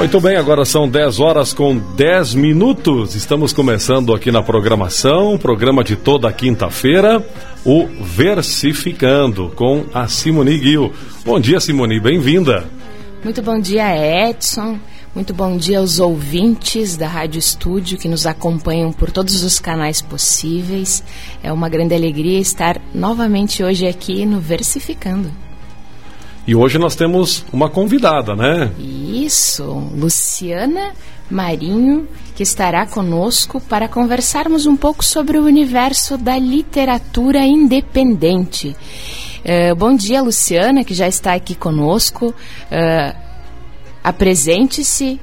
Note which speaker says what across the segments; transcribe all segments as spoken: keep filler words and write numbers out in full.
Speaker 1: Muito bem, agora são dez horas com dez minutos. Estamos começando aqui na programação, programa de toda quinta-feira, o Versificando, com a Simone Guil. Bom dia, Simone, bem-vinda.
Speaker 2: Muito bom dia, Edson. Muito bom dia aos ouvintes da Rádio Estúdio que nos acompanham por todos os canais possíveis. É uma grande alegria estar novamente hoje aqui no Versificando.
Speaker 1: E hoje nós temos uma convidada, né?
Speaker 2: Isso, Luciana Marinho, que estará conosco para conversarmos um pouco sobre o universo da literatura independente. Uh, bom dia, Luciana, que já está aqui conosco. Uh, apresente-se.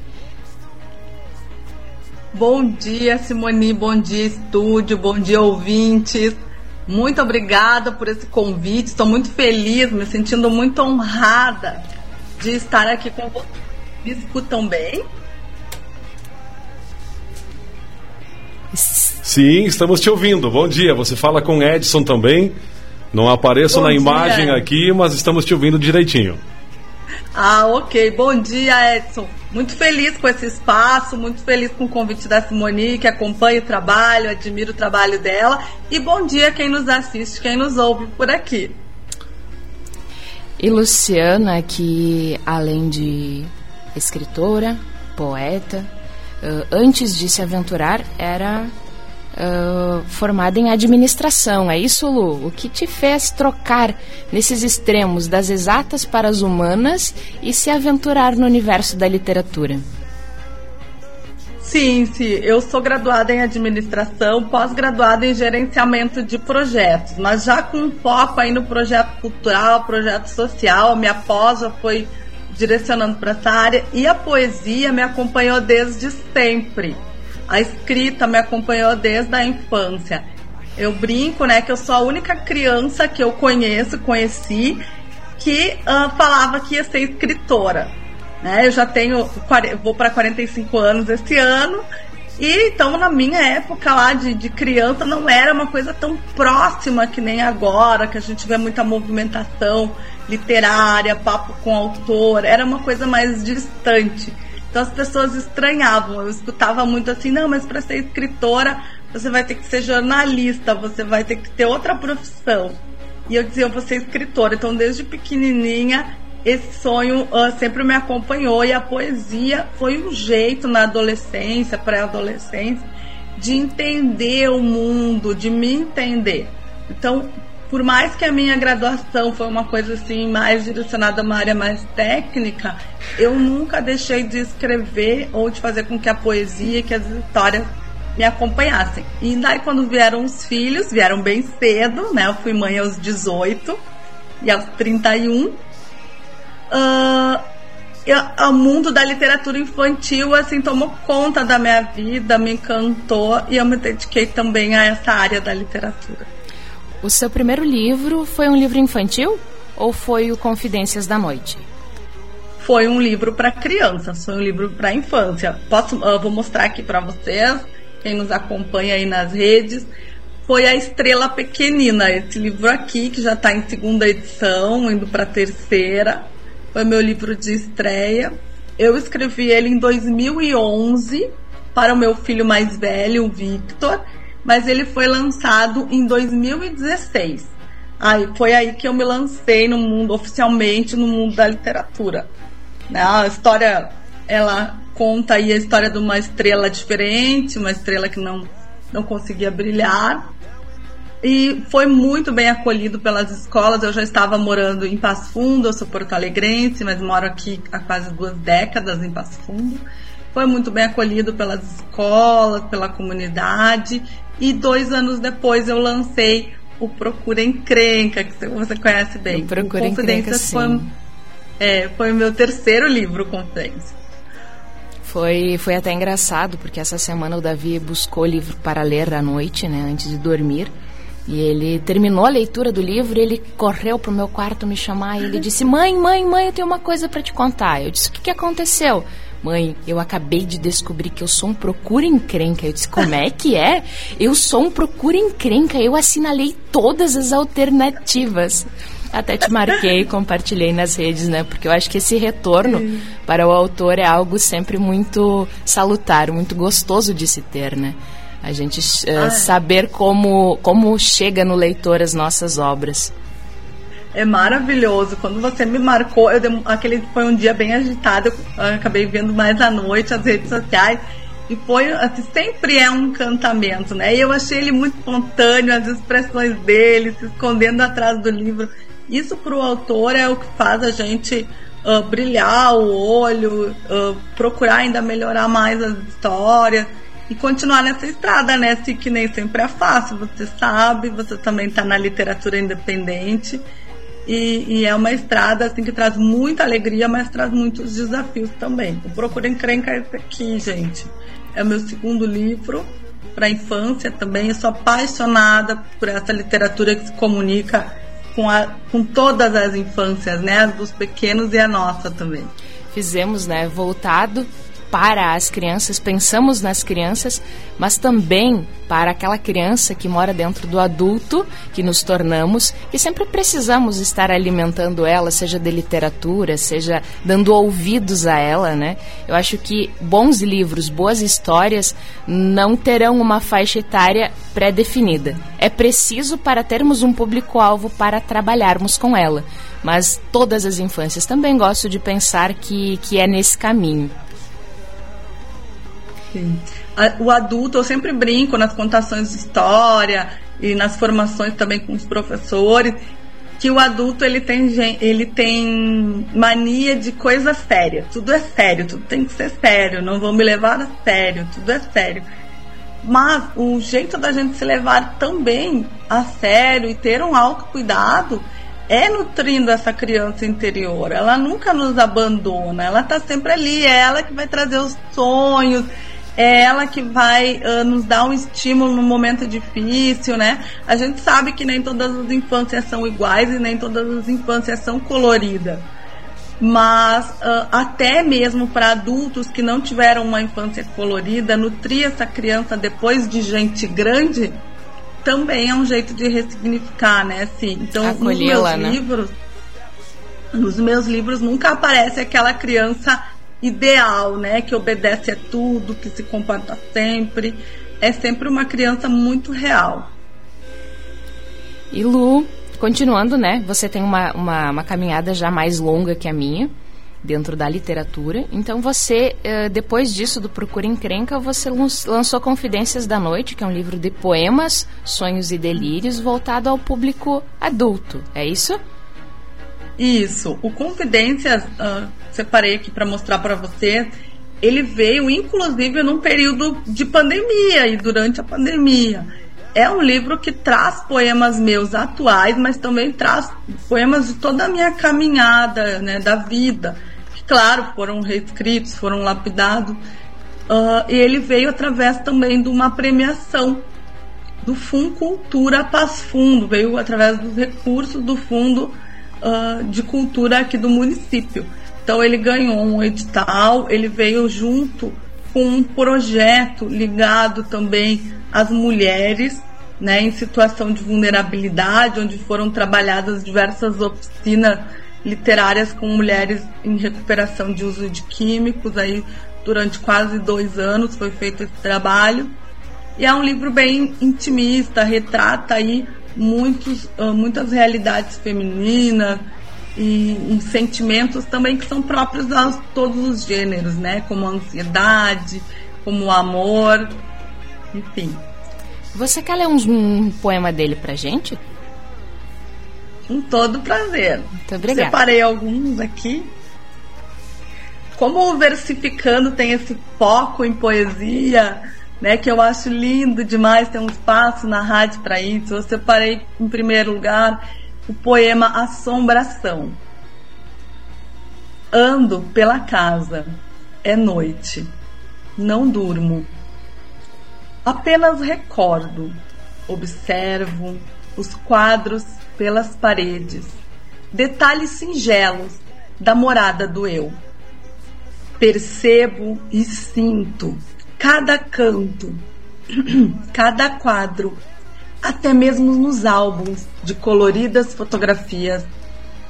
Speaker 3: Bom dia, Simone, bom dia, estúdio, bom dia, ouvintes. Muito obrigada por esse convite, estou muito feliz, me sentindo muito honrada de estar aqui com vocês. Me escutam bem?
Speaker 1: Sim, estamos te ouvindo. Bom dia, você fala com Edson também. Não apareço Bom na dia. Imagem aqui, mas estamos te ouvindo direitinho.
Speaker 3: Ah, ok. Bom dia, Edson. Muito feliz com esse espaço, muito feliz com o convite da Simone, que acompanha o trabalho, admiro o trabalho dela. E bom dia quem nos assiste, quem nos ouve por aqui.
Speaker 2: E Luciana, que além de escritora, poeta, antes de se aventurar, era uh, formada em administração. É isso, Lu? O que te fez trocar nesses extremos das exatas para as humanas e se aventurar no universo da literatura?
Speaker 3: Sim, sim. Eu sou graduada em administração, pós-graduada em gerenciamento de projetos, mas já com foco aí no projeto cultural, projeto social. A minha pós já foi direcionando para essa área e a poesia me acompanhou desde sempre. A escrita me acompanhou desde a infância. Eu brinco, né, que eu sou a única criança que eu conheço, conheci, que uh, falava que ia ser escritora. Né? Eu já tenho, vou para quarenta e cinco anos esse ano, e então na minha época lá de, de criança não era uma coisa tão próxima que nem agora, que a gente vê muita movimentação literária, papo com autor, era uma coisa mais distante. Então as pessoas estranhavam, eu escutava muito assim, não, mas para ser escritora você vai ter que ser jornalista, você vai ter que ter outra profissão. E eu dizia, eu vou ser escritora. Então desde pequenininha esse sonho uh, sempre me acompanhou, e a poesia foi um jeito na adolescência, pré-adolescência, de entender o mundo, de me entender. Então, por mais que a minha graduação foi uma coisa assim mais direcionada a uma área mais técnica, eu nunca deixei de escrever ou de fazer com que a poesia, que as histórias me acompanhassem. E daí quando vieram os filhos, vieram bem cedo, né? Eu fui mãe aos dezoito e aos trinta e um. Uh, eu, o mundo da literatura infantil assim tomou conta da minha vida, me encantou, e eu me dediquei também a essa área da literatura.
Speaker 2: O seu primeiro livro foi um livro infantil ou foi o Confidências da Noite?
Speaker 3: Foi um livro para crianças, foi um livro para infância. Posso, uh, vou mostrar aqui para vocês, quem nos acompanha aí nas redes. Foi A Estrela Pequenina, esse livro aqui, que já está em segunda edição, indo para a terceira. Foi meu livro de estreia. Eu escrevi ele em dois mil e onze para o meu filho mais velho, o Victor, mas ele foi lançado em dois mil e dezesseis. Aí, foi aí que eu me lancei no mundo, oficialmente no mundo da literatura. A história, ela conta aí a história de uma estrela diferente, uma estrela que não, não conseguia brilhar. E foi muito bem acolhido pelas escolas. Eu já estava morando em Passo Fundo, eu sou porto-alegrense, mas moro aqui há quase duas décadas em Passo Fundo. Foi muito bem acolhido pelas escolas, pela comunidade. E dois anos depois eu lancei o Procura Encrenca, que você conhece bem.
Speaker 2: O Procura Encrenca, sim.
Speaker 3: Foi, é, foi o meu terceiro livro, Confidências.
Speaker 2: Foi, foi até engraçado, porque essa semana o Davi buscou livro para ler à noite, né, antes de dormir. E ele terminou a leitura do livro, ele correu pro meu quarto me chamar e ele disse, mãe, mãe, mãe, eu tenho uma coisa para te contar. Eu disse, o que, que aconteceu? Mãe, eu acabei de descobrir que eu sou um procura encrenca. Eu disse, como é que é? Eu sou um procura encrenca, eu assinalei todas as alternativas. Até te marquei e compartilhei nas redes, né? Porque eu acho que esse retorno Sim. para o autor é algo sempre muito salutar, muito gostoso de se ter, né? A gente uh, saber como, como chega no leitor as nossas obras.
Speaker 3: É maravilhoso. Quando você me marcou, eu dei, aquele foi um dia bem agitado, eu, eu acabei vendo mais à noite as redes sociais. E foi, assim, sempre é um encantamento, né? E eu achei ele muito espontâneo, as expressões dele, se escondendo atrás do livro. Isso para o autor é o que faz a gente uh, brilhar o olho, uh, procurar ainda melhorar mais as histórias e continuar nessa estrada, né? Assim, que nem sempre é fácil, você sabe, você também está na literatura independente e, e é uma estrada assim, que traz muita alegria, mas traz muitos desafios também. O Procura Encrenca é esse aqui, gente. É o meu segundo livro para a infância também. Eu sou apaixonada por essa literatura que se comunica com, a, com todas as infâncias, né? As dos pequenos e a nossa também.
Speaker 2: Fizemos, né? Voltado para as crianças, pensamos nas crianças, mas também para aquela criança que mora dentro do adulto, que nos tornamos, e sempre precisamos estar alimentando ela, seja de literatura, seja dando ouvidos a ela, né? Eu acho que bons livros, boas histórias não terão uma faixa etária pré-definida. É preciso para termos um público-alvo para trabalharmos com ela, mas todas as infâncias também gosto de pensar que, que é nesse caminho.
Speaker 3: Sim. O adulto, eu sempre brinco nas contações de história e nas formações também com os professores, que o adulto ele tem, ele tem mania de coisa séria. Tudo é sério, tudo tem que ser sério, não vão me levar a sério, tudo é sério. Mas o jeito da gente se levar também a sério e ter um autocuidado é nutrindo essa criança interior. Ela nunca nos abandona, ela está sempre ali, é ela que vai trazer os sonhos, é ela que vai uh, nos dar um estímulo no momento difícil, né? A gente sabe que nem todas as infâncias são iguais e nem todas as infâncias são coloridas. Mas uh, até mesmo para adultos que não tiveram uma infância colorida, nutrir essa criança depois de gente grande também é um jeito de ressignificar, né? Assim, então, nos meus
Speaker 2: né?
Speaker 3: livros, nos meus livros nunca aparece aquela criança ideal, né, que obedece a tudo, que se comporta sempre. É sempre uma criança muito real.
Speaker 2: E Lu, continuando, né, você tem uma, uma, uma caminhada já mais longa que a minha, dentro da literatura. Então você, depois disso, do Procura Encrenca, você lançou Confidências da Noite, que é um livro de poemas, sonhos e delírios, voltado ao público adulto, é isso?
Speaker 3: Isso, o Confidências, uh, separei aqui para mostrar para vocês, ele veio inclusive num período de pandemia e durante a pandemia. É um livro que traz poemas meus atuais, mas também traz poemas de toda a minha caminhada, né, da vida, que claro, foram reescritos, foram lapidados, uh, e ele veio através também de uma premiação do Fundo Cultura Passo Fundo, veio através dos recursos do Fundo Uh, de Cultura aqui do município. Então ele ganhou um edital, ele veio junto com um projeto ligado também às mulheres, né, em situação de vulnerabilidade, onde foram trabalhadas diversas oficinas literárias com mulheres em recuperação de uso de químicos. Aí durante quase dois anos foi feito esse trabalho, e é um livro bem intimista, retrata aí Muitos, uh, muitas realidades femininas e, e sentimentos também que são próprios a todos os gêneros, né? Como a ansiedade, como o amor, enfim.
Speaker 2: Você quer ler um, um poema dele pra gente?
Speaker 3: Com todo prazer.
Speaker 2: Muito obrigada.
Speaker 3: Separei alguns aqui. Como o Versificando tem esse foco em poesia, né, que eu acho lindo demais, tem um espaço na rádio para isso. Eu separei em primeiro lugar o poema Assombração. Ando pela casa, é noite, não durmo, apenas recordo, observo os quadros pelas paredes, detalhes singelos da morada do eu. Percebo e sinto cada canto, cada quadro, até mesmo nos álbuns de coloridas fotografias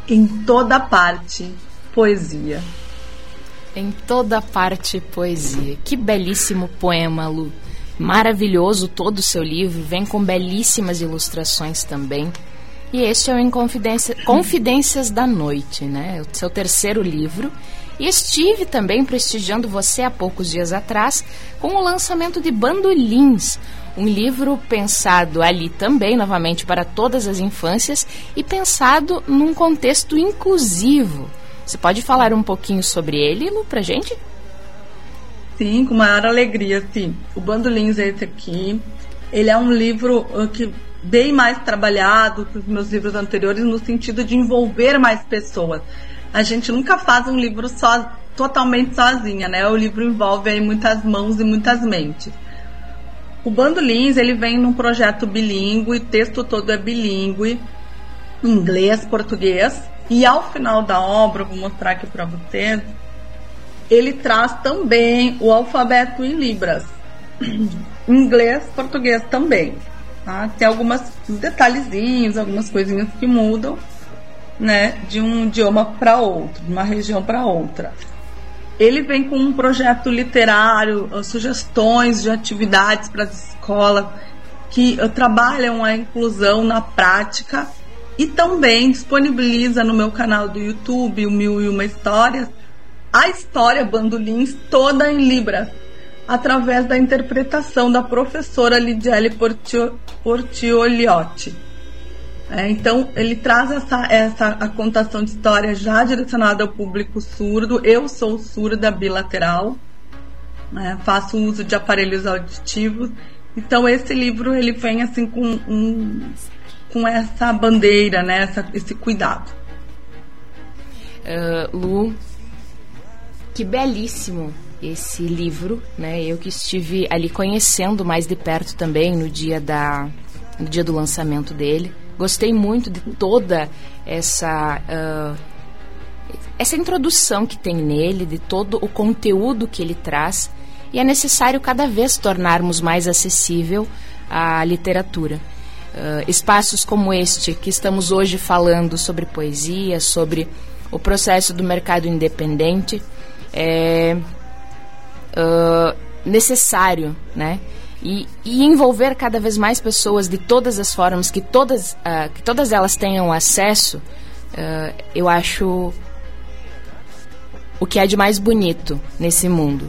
Speaker 3: Em toda parte, poesia.
Speaker 2: Em toda parte, poesia. Que belíssimo poema, Lu. Maravilhoso todo o seu livro, vem com belíssimas ilustrações também. E este é o Inconfidência, Confidências da Noite, né? O seu terceiro livro. E estive também prestigiando você há poucos dias atrás com o lançamento de Bandolins, um livro pensado ali também, novamente, para todas as infâncias e pensado num contexto inclusivo. Você pode falar um pouquinho sobre ele, Lu, pra gente?
Speaker 3: Sim, com maior alegria, sim. O Bandolins é esse aqui. Ele é um livro que bem mais trabalhado que os meus livros anteriores no sentido de envolver mais pessoas. A gente nunca faz um livro só, totalmente sozinha, né? O livro envolve aí muitas mãos e muitas mentes. O Bandolins, ele vem num projeto bilíngue, o texto todo é bilíngue, inglês, português. E ao final da obra, vou mostrar aqui para vocês, ele traz também o alfabeto em libras, inglês, português também. Tá? Tem alguns detalhezinhos, algumas coisinhas que mudam, né, de um idioma para outro, de uma região para outra. Ele vem com um projeto literário, sugestões de atividades para as escolas que trabalham a inclusão na prática, e também disponibiliza no meu canal do YouTube, o Mil e Uma Histórias, a história Bandolins toda em libras, através da interpretação da professora Lidiele Portio, Portioliotti. É, então, ele traz essa, essa a contação de história já direcionada ao público surdo. Eu sou surda bilateral, né, faço uso de aparelhos auditivos. Então, esse livro ele vem assim com, um, com essa bandeira, né, essa, esse cuidado.
Speaker 2: Uh, Lu, que belíssimo esse livro, né? Eu que estive ali conhecendo mais de perto também no dia, da, no dia do lançamento dele. Gostei muito de toda essa, uh, essa introdução que tem nele, de todo o conteúdo que ele traz, e é necessário cada vez tornarmos mais acessível a literatura. Uh, espaços como este, que estamos hoje falando sobre poesia, sobre o processo do mercado independente, é uh, necessário, né? E, e envolver cada vez mais pessoas de todas as formas, que todas, uh, que todas elas tenham acesso, uh, eu acho o que há de mais bonito nesse mundo,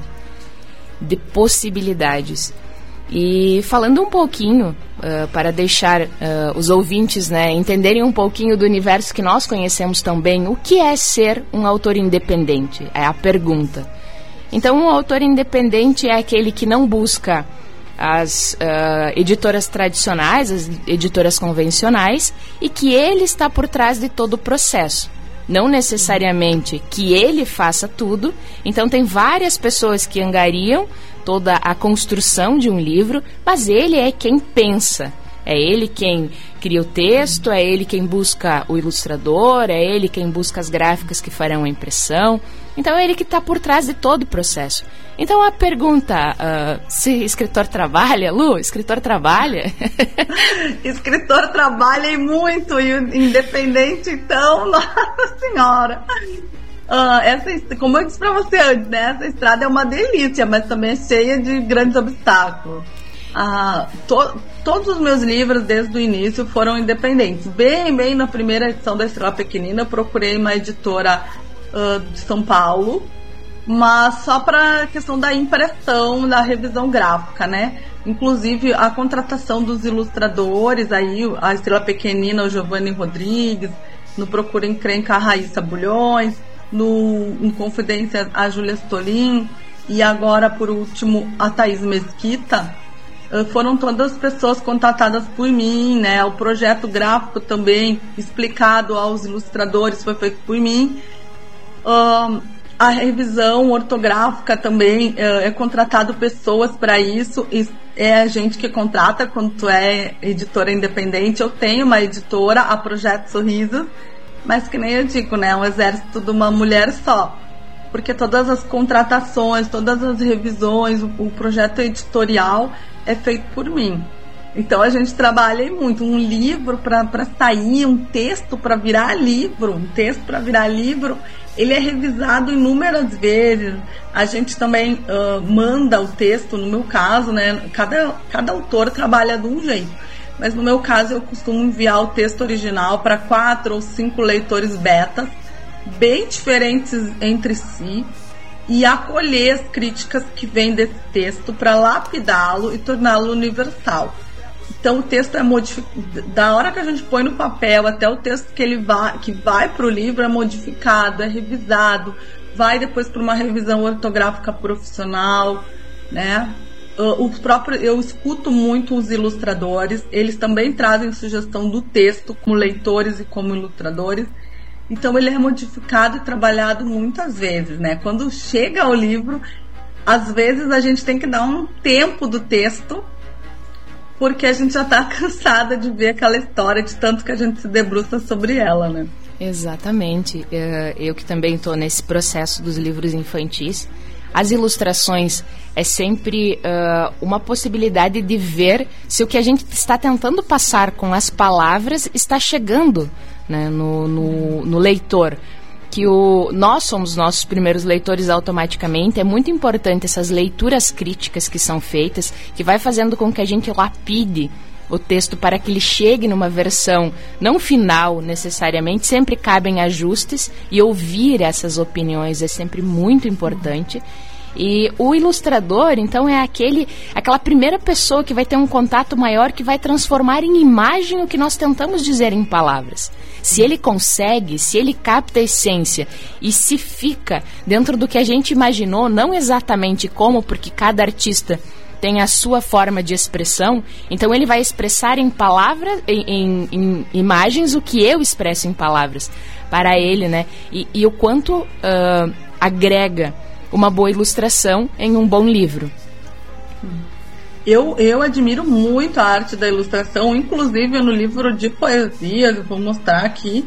Speaker 2: de possibilidades. E falando um pouquinho, uh, para deixar uh, os ouvintes, né, entenderem um pouquinho do universo que nós conhecemos tão bem, o que é ser um autor independente? É a pergunta. Então, um autor independente é aquele que não busca as uh, editoras tradicionais, as editoras convencionais, e que ele está por trás de todo o processo. Não necessariamente que ele faça tudo. Então tem várias pessoas que angariam toda a construção de um livro, mas ele é quem pensa. É ele quem cria o texto, é ele quem busca o ilustrador, é ele quem busca as gráficas que farão a impressão. Então é ele que está por trás de todo o processo. Então a pergunta, uh, se escritor trabalha, Lu, escritor trabalha?
Speaker 3: Escritor trabalha e muito, e independente então, nossa senhora. Uh, essa, como eu disse para você antes, né, essa estrada é uma delícia, mas também é cheia de grandes obstáculos. Uh, to, todos os meus livros desde o início foram independentes. Bem, bem na primeira edição da Estrela Pequenina eu procurei uma editora uh, de São Paulo, mas só para a questão da impressão, da revisão gráfica, né? Inclusive a contratação dos ilustradores, aí a Estrela Pequenina, o Giovanni Rodrigues, no Procura Encrenca, a Raíssa Bulhões, no em Confidência, a Júlia Stolin, e agora, por último, a Thaís Mesquita. Foram todas as pessoas contatadas por mim, né? O projeto gráfico também explicado aos ilustradores foi feito por mim. Uh, a revisão ortográfica também uh, é contratado pessoas para isso. E é a gente que contrata quando tu é editora independente. Eu tenho uma editora, a Projeto Sorrisos, mas que nem eu digo, né? É um exército de uma mulher só. Porque todas as contratações, todas as revisões, o, o projeto editorial é feito por mim. Então a gente trabalha muito. Um livro para sair, um texto para virar livro, um texto para virar livro, ele é revisado inúmeras vezes. A gente também uh, manda o texto, no meu caso, né? Cada, cada autor trabalha de um jeito. Mas no meu caso eu costumo enviar o texto original para quatro ou cinco leitores betas, bem diferentes entre si, e acolher as críticas que vêm desse texto para lapidá-lo e torná-lo universal. Então o texto é modificado, da hora que a gente põe no papel até o texto que ele vai, que vai para o livro é modificado, é revisado, vai depois para uma revisão ortográfica profissional, né? O próprio, eu escuto muito os ilustradores, eles também trazem sugestão do texto como leitores e como ilustradores. Então ele é modificado e trabalhado muitas vezes, né? Quando chega ao livro, às vezes a gente tem que dar um tempo do texto, porque a gente já está cansada de ver aquela história, de tanto que a gente se debruça sobre ela, né?
Speaker 2: Exatamente. Eu que também estou nesse processo dos livros infantis, as ilustrações é sempre uh, uma possibilidade de ver se o que a gente está tentando passar com as palavras está chegando, né, no, no, no leitor. Que o, nós somos nossos primeiros leitores automaticamente. É muito importante essas leituras críticas que são feitas, que vai fazendo com que a gente lapide o texto para que ele chegue numa versão não final necessariamente. Sempre cabem ajustes, e ouvir essas opiniões é sempre muito importante. E o ilustrador, então, é aquele, aquela primeira pessoa que vai ter um contato maior, que vai transformar em imagem o que nós tentamos dizer em palavras. Se ele consegue, se ele capta a essência e se fica dentro do que a gente imaginou, não exatamente como, porque cada artista tem a sua forma de expressão, então ele vai expressar em palavras, em, em, em imagens o que eu expresso em palavras para ele, né? E, e o quanto uh, agrega uma boa ilustração em um bom livro.
Speaker 3: Eu, eu admiro muito a arte da ilustração, inclusive no livro de poesia, eu vou mostrar aqui.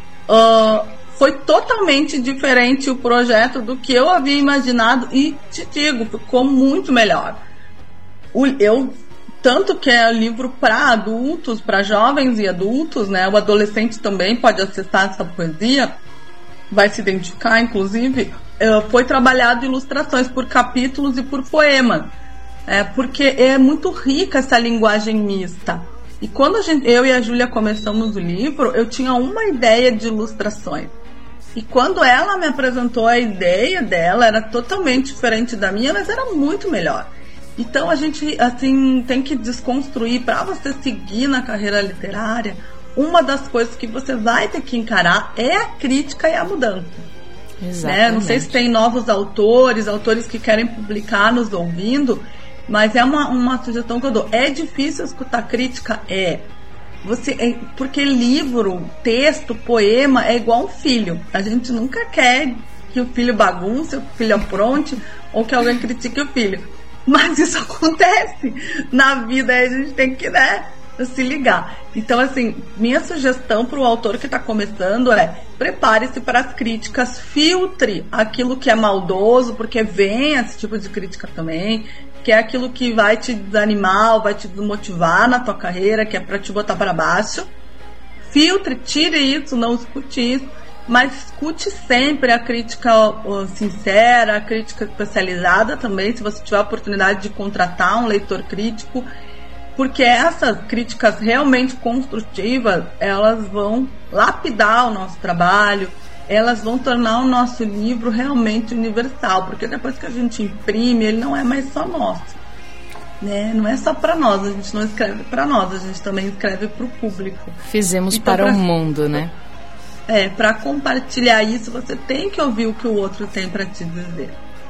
Speaker 3: Uh, foi totalmente diferente o projeto do que eu havia imaginado, e te digo, ficou muito melhor. O, eu, tanto que é livro para adultos, para jovens e adultos, né? O adolescente também pode acessar essa poesia, vai se identificar, inclusive. Foi trabalhado ilustrações por capítulos e por poemas, é, porque é muito rica essa linguagem mista. E quando a gente, eu e a Júlia começamos o livro, eu tinha uma ideia de ilustrações, e quando ela me apresentou a ideia dela, era totalmente diferente da minha, mas era muito melhor. Então a gente, assim, tem que desconstruir. Para você seguir na carreira literária, uma das coisas que você vai ter que encarar é a crítica e a mudança. Né? Não sei se tem novos autores, autores que querem publicar nos ouvindo, mas é uma, uma sugestão que eu dou. É difícil escutar crítica? É. Você, é. Porque livro, texto, poema é igual um filho. A gente nunca quer que o filho bagunce, que o filho apronte, ou que alguém critique o filho. Mas isso acontece na vida, a gente tem que, né, se ligar. Então, assim, minha sugestão para o autor que está começando é: prepare-se para as críticas, filtre aquilo que é maldoso, porque vem esse tipo de crítica também, que é aquilo que vai te desanimar, vai te desmotivar na tua carreira, que é para te botar para baixo. Filtre, tire isso, não escute isso, mas escute sempre a crítica uh, sincera, a crítica especializada também, se você tiver a oportunidade de contratar um leitor crítico, porque essas críticas realmente construtivas, elas vão lapidar o nosso trabalho, elas vão tornar o nosso livro realmente universal, porque depois que a gente imprime, ele não é mais só nosso, né? Não é só para nós, a gente não escreve para nós, a gente também escreve para o público.
Speaker 2: Fizemos então, para o mundo, né?
Speaker 3: É, para compartilhar isso, você tem que ouvir o que o outro tem para te dizer.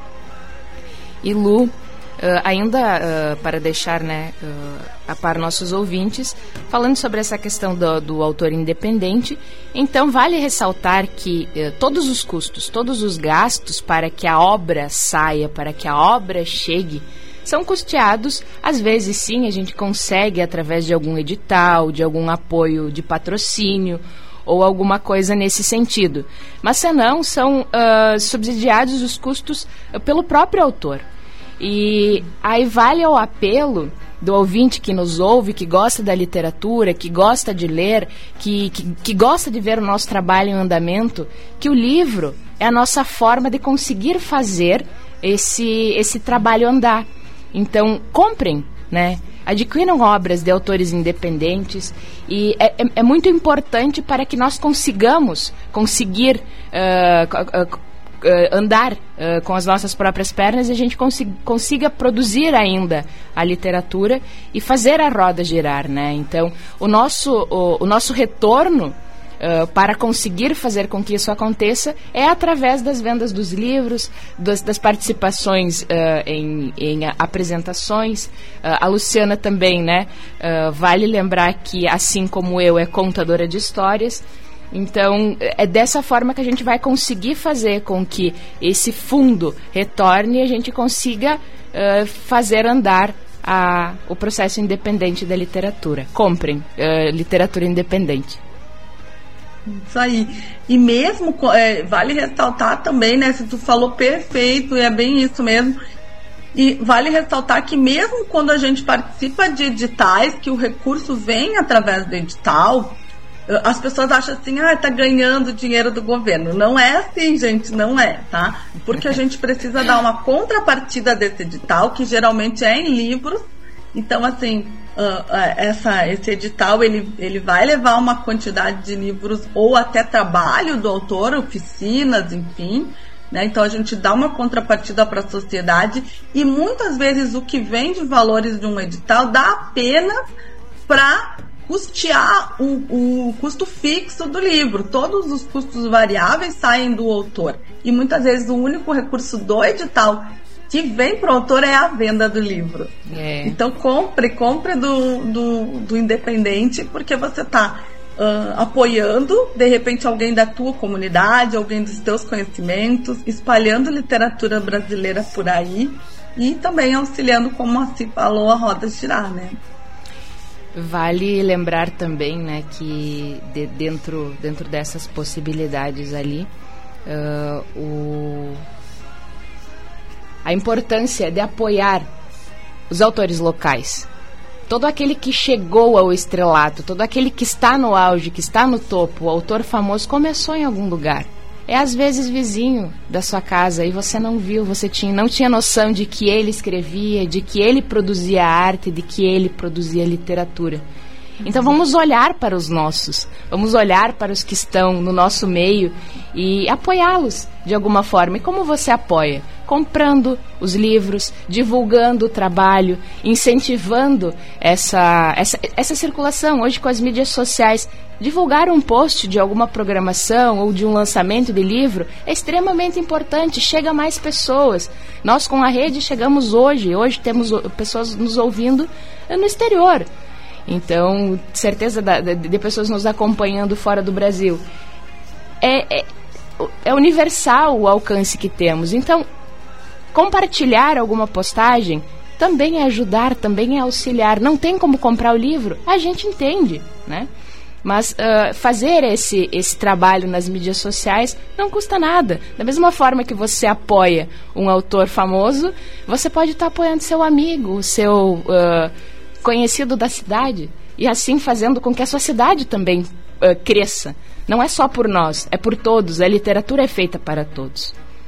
Speaker 2: E Lu, Uh, ainda uh, para deixar, né, uh, a par nossos ouvintes, falando sobre essa questão do, do autor independente, então vale ressaltar que uh, todos os custos, todos os gastos para que a obra saia, para que a obra chegue, são custeados. Às vezes sim, a gente consegue através de algum edital, de algum apoio de patrocínio ou alguma coisa nesse sentido, mas senão são uh, subsidiados os custos uh, pelo próprio autor. E aí vale o apelo do ouvinte que nos ouve, que gosta da literatura, que gosta de ler, que, que, que gosta de ver o nosso trabalho em andamento, que o livro é a nossa forma de conseguir fazer esse, esse trabalho andar. Então, comprem, né? Adquiram obras de autores independentes e é, é, é muito importante para que nós consigamos conseguir uh, uh, uh, andar uh, com as nossas próprias pernas e a gente consiga, consiga produzir ainda a literatura e fazer a roda girar, né? Então, o nosso, o, o nosso retorno Uh, para conseguir fazer com que isso aconteça é através das vendas dos livros, das, das participações uh, em, em apresentações. Uh, a Luciana também, né? Uh, vale lembrar que, assim como eu, é contadora de histórias. Então, é dessa forma que a gente vai conseguir fazer com que esse fundo retorne e a gente consiga uh, fazer andar a, o processo independente da literatura. Comprem uh, literatura independente.
Speaker 3: Isso aí. E mesmo, é, vale ressaltar também, né, se tu falou perfeito, e é bem isso mesmo, e vale ressaltar que mesmo quando a gente participa de editais, que o recurso vem através do edital, as pessoas acham assim, ah, tá ganhando dinheiro do governo. Não é assim, gente, não é, tá? Porque a gente precisa dar uma contrapartida desse edital, que geralmente é em livros. Então, assim, uh, uh, essa, esse edital, ele, ele vai levar uma quantidade de livros ou até trabalho do autor, oficinas, enfim, né? Então, a gente dá uma contrapartida para a sociedade e muitas vezes o que vem de valores de um edital dá apenas para custear o, o custo fixo do livro. Todos os custos variáveis saem do autor. E muitas vezes o único recurso do edital que vem para o autor é a venda do livro. É. Então compre, compre do, do, do independente, porque você está uh, apoiando, de repente, alguém da tua comunidade, alguém dos teus conhecimentos, espalhando literatura brasileira por aí e também auxiliando, como a Ci falou, a roda girar, né?
Speaker 2: Vale lembrar também, né, que de, dentro, dentro dessas possibilidades ali, uh, o... a importância de apoiar os autores locais. Todo aquele que chegou ao estrelato, todo aquele que está no auge, que está no topo, o autor famoso começou em algum lugar. É às vezes vizinho da sua casa e você não viu, você tinha, não tinha noção de que ele escrevia, de que ele produzia arte, de que ele produzia literatura. Então vamos olhar para os nossos, vamos olhar para os que estão no nosso meio e apoiá-los de alguma forma. E como você apoia? Comprando os livros, divulgando o trabalho, incentivando essa, essa, essa circulação. Hoje com as mídias sociais, divulgar um post de alguma programação ou de um lançamento de livro é extremamente importante, chega a mais pessoas. Nós com a rede chegamos hoje, hoje temos pessoas nos ouvindo no exterior. Então, certeza da, de, de pessoas nos acompanhando fora do Brasil. É, é, é universal o alcance que temos. Então, compartilhar alguma postagem também é ajudar, também é auxiliar. Não tem como comprar o livro? A gente entende, né? Mas uh, fazer esse, esse trabalho nas mídias sociais não custa nada. Da mesma forma que você apoia um autor famoso, você pode estar apoiando seu amigo, seu... Uh, conhecido da cidade, e assim fazendo com que a sua cidade também uh, cresça. Não é só por nós, é por todos. A literatura é feita para todos.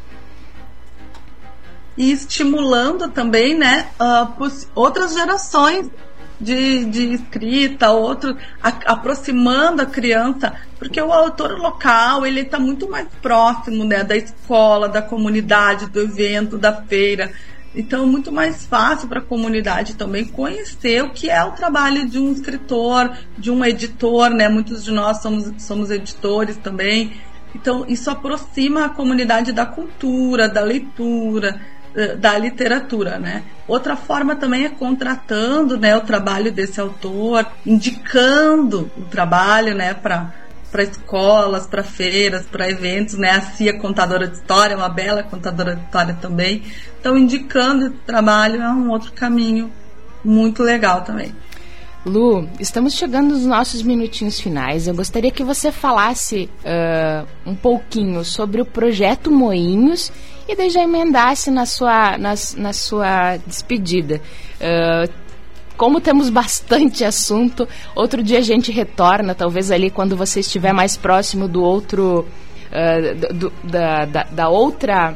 Speaker 3: E estimulando também, né, uh, outras gerações de, de escrita, outro, a, aproximando a criança, porque o autor local, ele está muito mais próximo, né, da escola, da comunidade, do evento, da feira. Então, muito mais fácil para a comunidade também conhecer o que é o trabalho de um escritor, de um editor, né? Muitos de nós somos, somos editores também. Então, isso aproxima a comunidade da cultura, da leitura, da literatura, né? Outra forma também é contratando, né, o trabalho desse autor, indicando o trabalho, né, para para escolas, para feiras, para eventos, né? A Cia é contadora de história, uma bela contadora de história também. Então, indicando esse trabalho é um outro caminho muito legal também.
Speaker 2: Lu, estamos chegando nos nossos minutinhos finais. Eu gostaria que você falasse uh, um pouquinho sobre o projeto Moinhos e daí já emendasse na sua, na, na sua despedida. Uh, como temos bastante assunto, outro dia a gente retorna, talvez ali quando você estiver mais próximo do outro, uh, do, da, da, da outra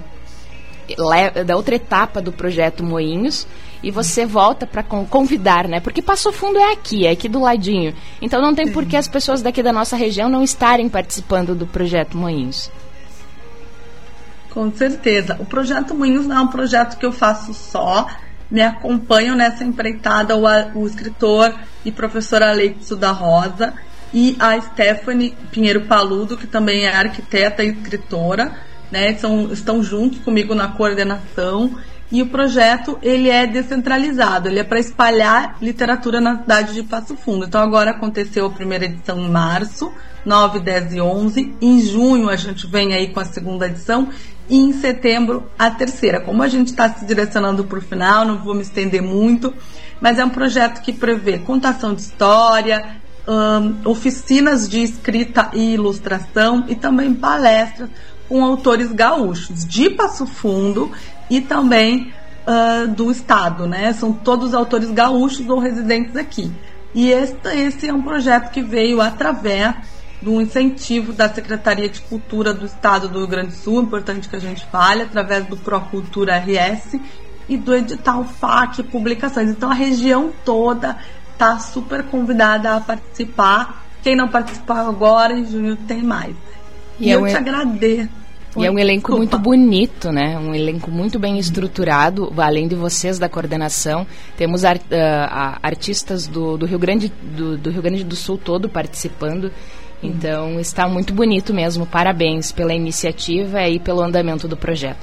Speaker 2: da outra etapa do projeto Moinhos, e você volta para convidar, né? Porque Passo Fundo é aqui, é aqui do ladinho. Então não tem por que as pessoas daqui da nossa região não estarem participando do projeto Moinhos.
Speaker 3: Com certeza. O projeto Moinhos não é um projeto que eu faço só. Me acompanham nessa empreitada o, o escritor e professora Leitsu da Rosa e a Stephanie Pinheiro Paludo, que também é arquiteta e escritora, né? São, estão juntos comigo na coordenação. E o projeto, ele é descentralizado, ele é para espalhar literatura na cidade de Passo Fundo. Então agora aconteceu a primeira edição em março, nove, dez e onze. Em junho a gente vem aí com a segunda edição e em setembro a terceira. Como a gente está se direcionando para o final, não vou me estender muito, mas é um projeto que prevê contação de história, um, oficinas de escrita e ilustração e também palestras com autores gaúchos de Passo Fundo e também uh, do estado, né? São todos autores gaúchos ou residentes aqui. E esse, esse é um projeto que veio através do incentivo da Secretaria de Cultura do Estado do Rio Grande do Sul, importante que a gente fale, através do Procultura R S e do edital F A C Publicações. Então a região toda está super convidada a participar. Quem não participar agora, em junho tem mais. E, e eu te agradeço.
Speaker 2: E é um elenco muito bonito, né? Um elenco muito bem estruturado, além de vocês da coordenação. Temos art, uh, artistas do, do, Rio Grande, do, do Rio Grande do Sul todo participando. Então está muito bonito mesmo. Parabéns pela iniciativa e pelo andamento do projeto.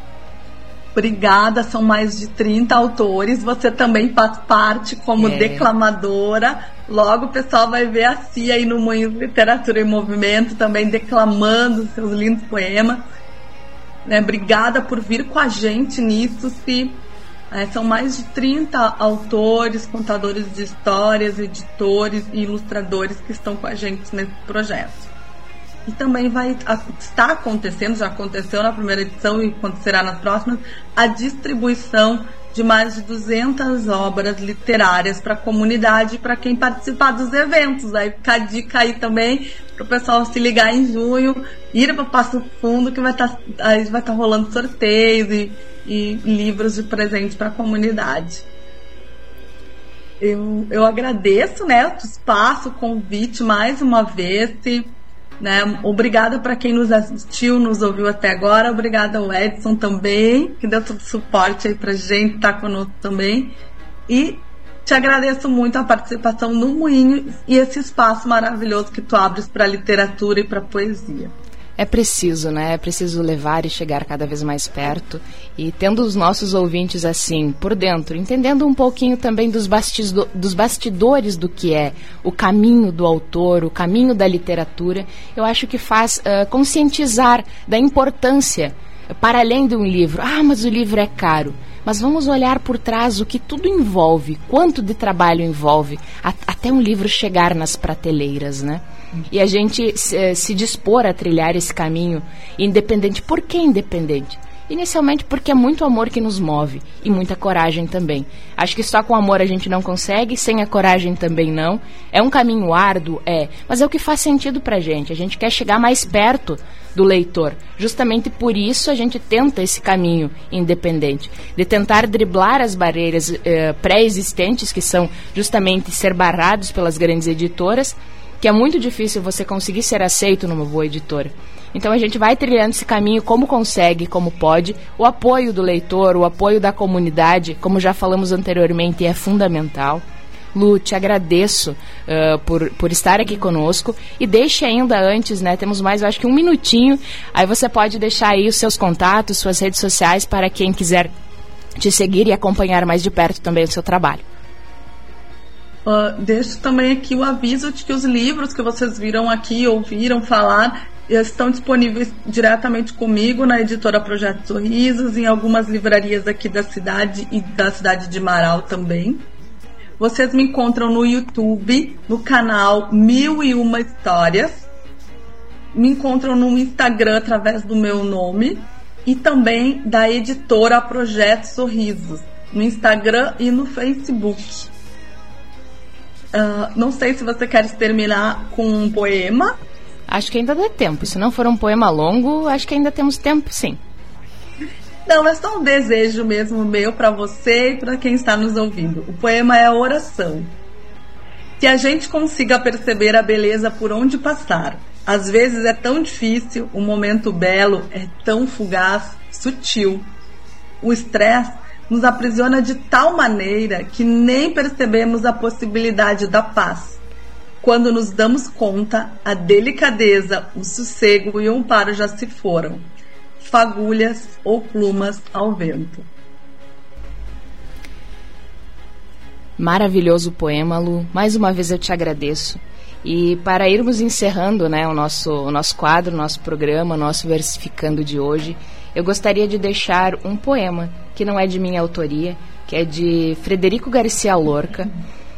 Speaker 3: Obrigada, são mais de trinta autores. Você também faz parte como é. declamadora. Logo o pessoal vai ver a Cia aí no Moinhos Literatura em Movimento, também declamando seus lindos poemas. Né? Obrigada por vir com a gente nisso. Se, é, são mais de trinta autores, contadores de histórias, editores e ilustradores que estão com a gente nesse projeto. E também vai estar acontecendo, já aconteceu na primeira edição e acontecerá nas próximas, a distribuição de mais de duzentas obras literárias para a comunidade e para quem participar dos eventos. Aí fica a dica aí também para o pessoal se ligar em junho, ir para Passo Fundo, que vai estar aí vai estar rolando sorteios e, e livros de presente para a comunidade. Eu, eu agradeço, né, o espaço, o convite mais uma vez. Se, Né? Obrigada para quem nos assistiu, nos ouviu até agora. Obrigada ao Edson também, que deu todo o suporte aí pra gente, tá conosco também. E te agradeço muito a participação no Moinho e esse espaço maravilhoso que tu abres para literatura e para poesia.
Speaker 2: É preciso, né? É preciso levar e chegar cada vez mais perto. E tendo os nossos ouvintes assim, por dentro, entendendo um pouquinho também dos, bastido- dos bastidores do que é o caminho do autor, o caminho da literatura, eu acho que faz uh, conscientizar da importância, para além de um livro. Ah, mas o livro é caro. Mas vamos olhar por trás o que tudo envolve, quanto de trabalho envolve, a- até um livro chegar nas prateleiras, né? E a gente se, se dispor a trilhar esse caminho independente. Por que independente? Inicialmente porque é muito amor que nos move e muita coragem também. Acho que só com amor a gente não consegue, sem a coragem também não. É um caminho árduo, é, mas é o que faz sentido pra gente. A gente quer chegar mais perto do leitor. Justamente por isso a gente tenta esse caminho independente, de tentar driblar as barreiras eh, pré-existentes, que são justamente ser barrados pelas grandes editoras, que é muito difícil você conseguir ser aceito numa boa editora. Então a gente vai trilhando esse caminho como consegue, como pode. O apoio do leitor, o apoio da comunidade, como já falamos anteriormente, é fundamental. Lu, te agradeço uh, por, por estar aqui conosco. E deixe ainda antes, né, temos mais, eu acho que um minutinho, aí você pode deixar aí os seus contatos, suas redes sociais, para quem quiser te seguir e acompanhar mais de perto também o seu trabalho.
Speaker 3: Uh, deixo também aqui o aviso de que os livros que vocês viram aqui, ouviram falar, estão disponíveis diretamente comigo na editora Projeto Sorrisos, em algumas livrarias aqui da cidade e da cidade de Marau também. Vocês me encontram no YouTube, no canal Mil e Uma Histórias. Me encontram no Instagram através do meu nome e também da editora Projeto Sorrisos, no Instagram e no Facebook. Uh, não sei se você quer terminar com um poema.
Speaker 2: Acho que ainda dá tempo. Se não for um poema longo, acho que ainda temos tempo, sim.
Speaker 3: Não, é só um desejo mesmo meu para você e para quem está nos ouvindo. O poema é a oração. Que a gente consiga perceber a beleza por onde passar. Às vezes é tão difícil, o momento belo é tão fugaz, sutil. O estresse nos aprisiona de tal maneira que nem percebemos a possibilidade da paz. Quando nos damos conta, a delicadeza, o sossego e o amparo já se foram. Fagulhas ou plumas ao vento.
Speaker 2: Maravilhoso poema, Lu. Mais uma vez eu te agradeço. E para irmos encerrando, né, o nosso, o nosso quadro, o nosso programa, o nosso Versificando de hoje, eu gostaria de deixar um poema que não é de minha autoria, que é de Frederico Garcia Lorca,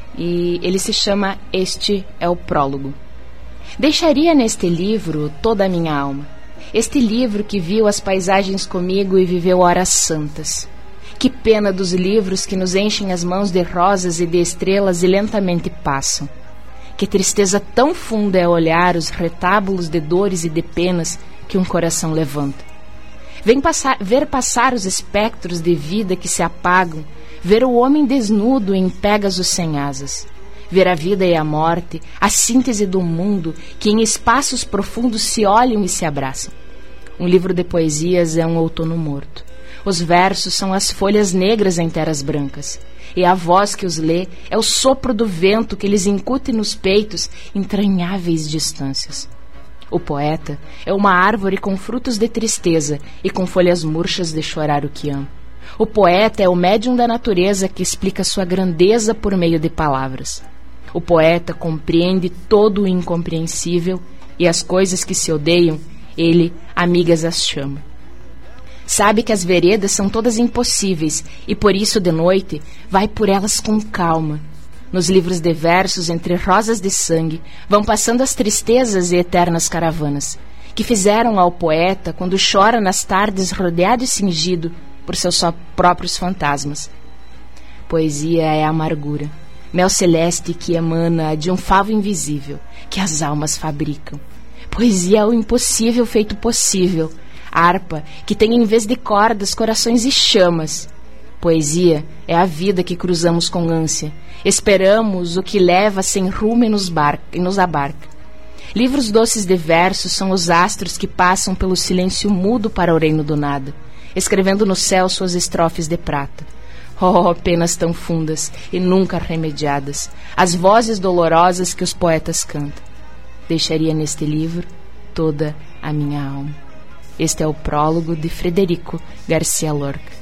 Speaker 2: e ele se chama Este é o Prólogo. Deixaria neste livro toda a minha alma, este livro que viu as paisagens comigo e viveu horas santas. Que pena dos livros que nos enchem as mãos de rosas e de estrelas e lentamente passam. Que tristeza tão funda é olhar os retábulos de dores e de penas que um coração levanta. Vem passar, ver passar os espectros de vida que se apagam, ver o homem desnudo em Pégaso sem asas, ver a vida e a morte, a síntese do mundo que em espaços profundos se olham e se abraçam. Um livro de poesias é um outono morto. Os versos são as folhas negras em terras brancas, e a voz que os lê é o sopro do vento que lhes incute nos peitos entranháveis distâncias. O poeta é uma árvore com frutos de tristeza e com folhas murchas de chorar o que ama. O poeta é o médium da natureza que explica sua grandeza por meio de palavras. O poeta compreende todo o incompreensível e as coisas que se odeiam, ele, amigas, as chama. Sabe que as veredas são todas impossíveis e por isso de noite vai por elas com calma. Nos livros de versos entre rosas de sangue vão passando as tristezas e eternas caravanas que fizeram ao poeta quando chora nas tardes rodeado e cingido por seus só próprios fantasmas. Poesia é amargura, mel celeste que emana de um favo invisível que as almas fabricam. Poesia é o impossível feito possível, harpa que tem em vez de cordas corações e chamas. Poesia é a vida que cruzamos com ânsia, esperamos o que leva sem rumo e nos, bar- e nos abarca. Livros doces de versos são os astros que passam pelo silêncio mudo para o reino do nada, escrevendo no céu suas estrofes de prata. Oh, penas tão fundas e nunca remediadas, as vozes dolorosas que os poetas cantam. Deixaria neste livro toda a minha alma. Este é o prólogo de Frederico Garcia Lorca.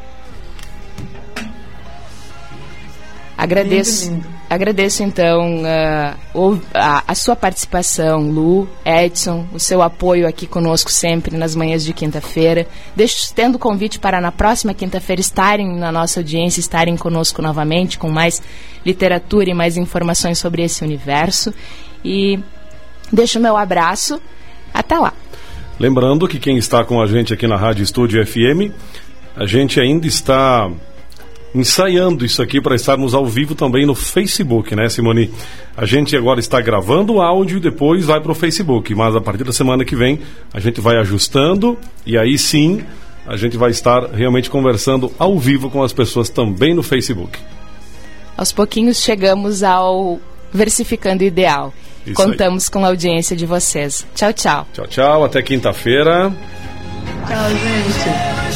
Speaker 2: Agradeço, lindo, lindo. agradeço então uh, a, a sua participação, Lu, Edson, o seu apoio aqui conosco sempre nas manhãs de quinta-feira. Deixo tendo o convite para na próxima quinta-feira estarem na nossa audiência, estarem conosco novamente com mais literatura e mais informações sobre esse universo. E deixo o meu abraço. Até lá.
Speaker 1: Lembrando que quem está com a gente aqui na Rádio Estúdio F M, a gente ainda está ensaiando isso aqui para estarmos ao vivo também no Facebook, né, Simone? A gente agora está gravando o áudio e depois vai para o Facebook, mas a partir da semana que vem a gente vai ajustando e aí sim a gente vai estar realmente conversando ao vivo com as pessoas também no Facebook.
Speaker 2: Aos pouquinhos chegamos ao Versificando Ideal. Isso Contamos aí com a audiência de vocês. Tchau, tchau.
Speaker 1: Tchau, tchau. Até quinta-feira.
Speaker 3: Tchau, gente.